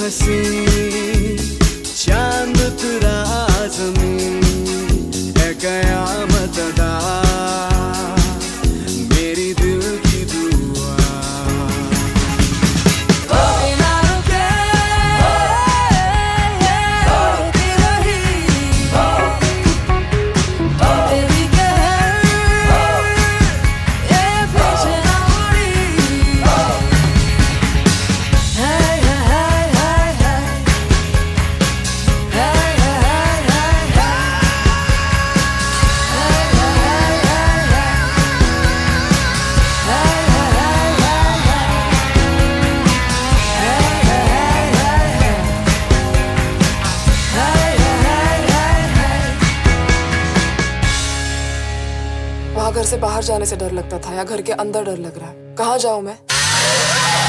हंसी चांद तुरा ज़मीं है कयामत अदा मेरी दिल की दुआ। वहाँ घर से बाहर जाने से डर लगता था या घर के अंदर डर लग रहा है? कहाँ जाऊँ मैं?